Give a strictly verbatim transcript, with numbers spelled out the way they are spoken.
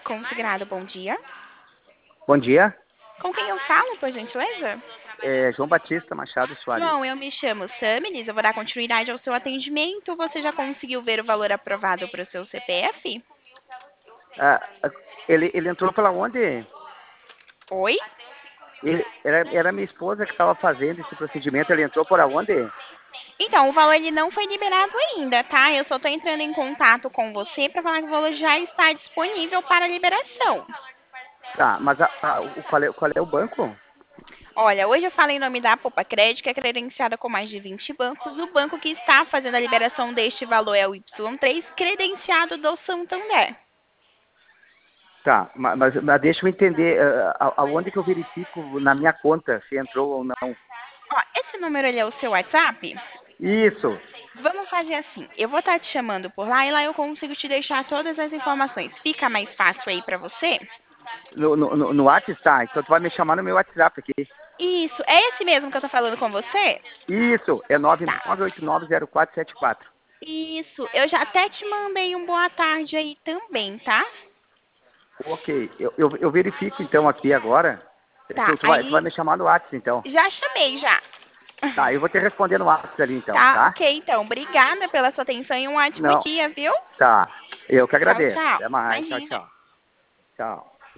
Considerado bom dia. Bom dia, Com quem eu falo, por gentileza? é João Batista Machado Soares. João, eu me chamo Samilis, eu vou dar continuidade ao seu atendimento. Você já conseguiu ver o valor aprovado para o seu C P F? Ah, ah, ele, ele entrou pela onde? Oi? Ele, era, era minha esposa que estava fazendo esse procedimento, ele entrou por aonde? Então, o valor ele não foi liberado ainda, tá? Eu só estou entrando em contato com você para falar que o valor já está disponível para liberação. Tá, mas a, a, o, qual, é, qual é o banco? Olha, hoje eu falo em nome da Poupa Crédito, que é credenciada com mais de vinte bancos. O banco que está fazendo a liberação deste valor é o Y três, credenciado do Santander. Tá, ma- mas, mas deixa eu entender, ah, a- aonde que eu verifico na minha conta se entrou ou não? Ó, esse número ele é o seu WhatsApp? Isso, Vamos fazer assim. Eu vou estar te chamando por lá e lá eu consigo te deixar todas as informações. Fica mais fácil aí para você? no, no, no no WhatsApp, tá, então tu vai me chamar no meu WhatsApp aqui. Isso, é esse mesmo que eu tô falando com você? Isso, é nove Tá. nove oito nove zero quatro sete quatro. Isso, eu já até te mandei um boa tarde aí também, tá? Ok, eu, eu, eu verifico então aqui agora. Tá, Tu, tu, vai, tu vai aí me chamar no WhatsApp então. já chamei já. Tá, eu vou te responder no WhatsApp ali então, Tá, tá? ok, então. Obrigada pela sua atenção e um ótimo Não, dia, viu? tá. Eu que Tchau, agradeço. tchau. Até mais. Tchau, Imagina. tchau. Tchau.